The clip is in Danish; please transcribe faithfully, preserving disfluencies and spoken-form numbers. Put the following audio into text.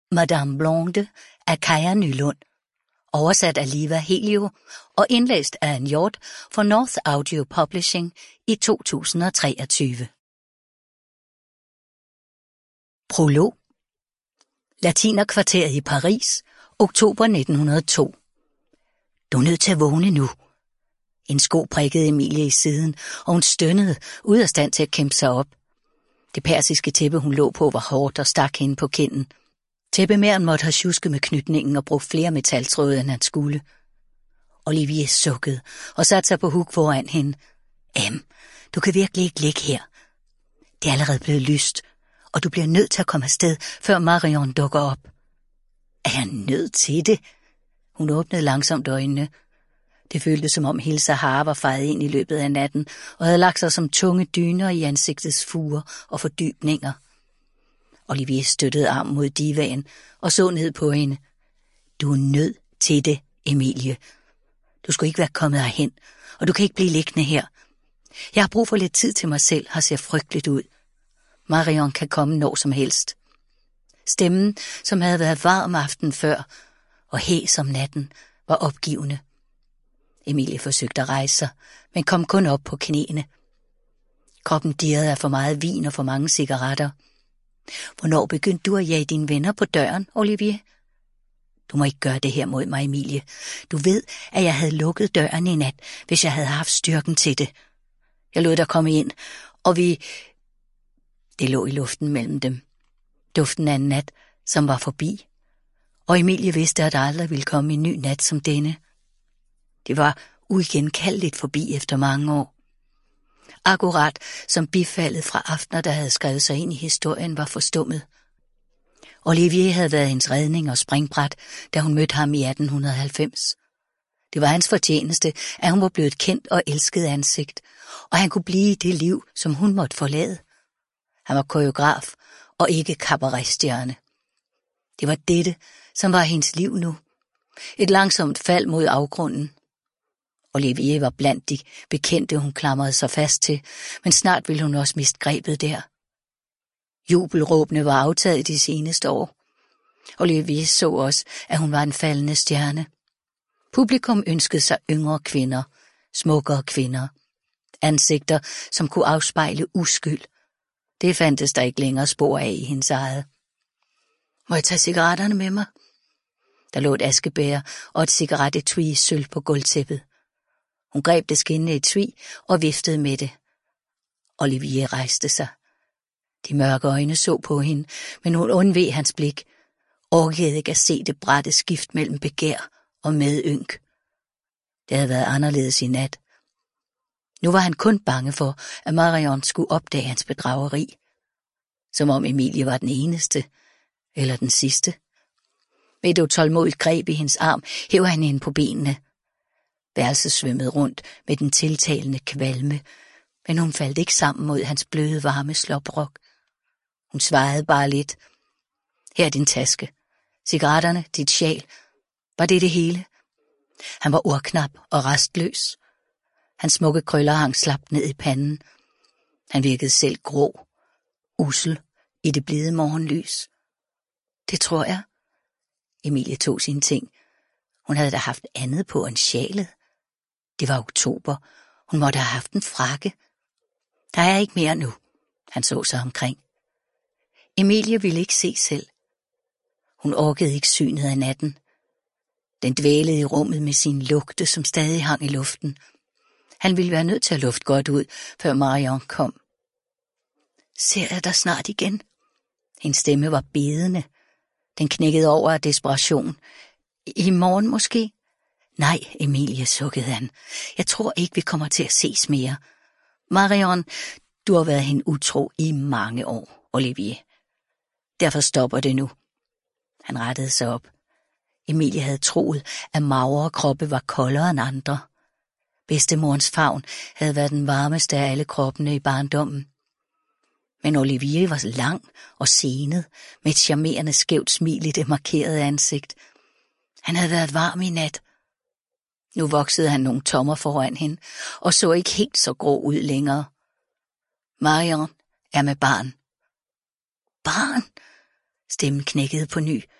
Madame Blonde af Kaja Nylund. Oversat af Liva Helio og indlæst af Anne Hjort for North Audio Publishing i to tusind og treogtyve. Prolog. Latinerkvarteret i Paris, oktober nitten hundrede og to. Du er nødt til at vågne nu. En sko prikkede Emilie i siden, og hun stønnede, ude af stand til at kæmpe sig op. Det persiske tæppe, hun lå på, var hårdt og stak hende på kinden. Tæppemæren måtte have sjusket med knytningen og brugt flere metaltråde, end han skulle. Olivier sukkede og satte sig på huk foran hende. Em, du kan virkelig ikke ligge her. Det er allerede blevet lyst, og du bliver nødt til at komme afsted, før Marion dukker op. Er jeg nødt til det? Hun åbnede langsomt øjnene. Det føltes, som om hele Sahara var fejet ind i løbet af natten, og havde lagt sig som tunge dyner i ansigtets fuger og fordybninger. Olivier støttede armen mod divaen og så ned på hende. Du er nødt til det, Emilie. Du skulle ikke være kommet herhen, og du kan ikke blive liggende her. Jeg har brug for lidt tid til mig selv, har ser frygteligt ud. Marion kan komme når som helst. Stemmen, som havde været varm aften før, og hæs om natten, var opgivende. Emilie forsøgte at rejse sig, men kom kun op på knæene. Kroppen dirrede af for meget vin og for mange cigaretter. Hvornår begyndte du at jage dine venner på døren, Olivier? Du må ikke gøre det her mod mig, Emilie. Du ved, at jeg havde lukket døren i nat, hvis jeg havde haft styrken til det. Jeg lod dig komme ind, og vi... Det lå i luften mellem dem. Duften af en nat, som var forbi. Og Emilie vidste, at der aldrig ville komme en ny nat som denne. Det var uigenkaldeligt forbi efter mange år. Akkurat som bifaldet fra aftener, der havde skrevet sig ind i historien, var forstummet. Olivier havde været hendes redning og springbræt, da hun mødte ham i atten halvfems. Det var hans fortjeneste, at hun var blevet et kendt og elsket ansigt, og han kunne blive i det liv, som hun måtte forlade. Han var koreograf og ikke cabaretstjerne. Det var dette, som var hendes liv nu. Et langsomt fald mod afgrunden. Olivier var blandt de bekendte, hun klamrede sig fast til, men snart ville hun også miste grebet der. Jubelråbene var aftaget de seneste år. Olivier så også, at hun var en faldende stjerne. Publikum ønskede sig yngre kvinder, smukkere kvinder, ansigter, som kunne afspejle uskyld. Det fandtes der ikke længere spor af i hendes eget. Må jeg tage cigaretterne med mig? Der lå et askebæger og et cigarettetui i sølv på gulvtæppet. Hun greb det skinnende etui og viftede med det. Olivier rejste sig. De mørke øjne så på hende, men hun undveg hans blik, orkede ikke at se det brætte skift mellem begær og medynk. Det havde været anderledes i nat. Nu var han kun bange for, at Marion skulle opdage hans bedrageri. Som om Emilie var den eneste, eller den sidste. Med et utålmodigt greb i hendes arm, hæv han hende på benene. Værelset svømmede rundt med den tiltalende kvalme, men hun faldt ikke sammen mod hans bløde, varme sloprok. Hun svarede bare lidt. Her er din taske. Cigaretterne, dit sjal. Var det det hele? Han var ordknap og restløs. Hans smukke krøller hang slapt ned i panden. Han virkede selv grå, ussel i det blide morgenlys. Det tror jeg. Emilie tog sine ting. Hun havde da haft andet på end sjalet. Det var oktober. Hun måtte have haft en frakke. Der er ikke mere nu. Han så sig omkring. Emilie ville ikke se selv. Hun orkede ikke synet af natten. Den dvælede i rummet med sin lugte, som stadig hang i luften. Han ville være nødt til at lufte godt ud, før Marion kom. Ser jeg dig snart igen? Hendes stemme var bedende. Den knækkede over af desperation. I morgen måske? Nej, Emilie, sukkede han. Jeg tror ikke, vi kommer til at ses mere. Marion, du har været hende utro i mange år, Olivier. Derfor stopper det nu. Han rettede sig op. Emilie havde troet, at magre kroppe var koldere end andre. Bedstemorens favn havde været den varmeste af alle kroppene i barndommen. Men Olivier var lang og senet, med et charmerende skævt smil i det markerede ansigt. Han havde været varm i nat. Nu voksede han nogle tommer foran hende, og så ikke helt så grå ud længere. Marion er med barn. Barn? Stemmen knækkede på ny.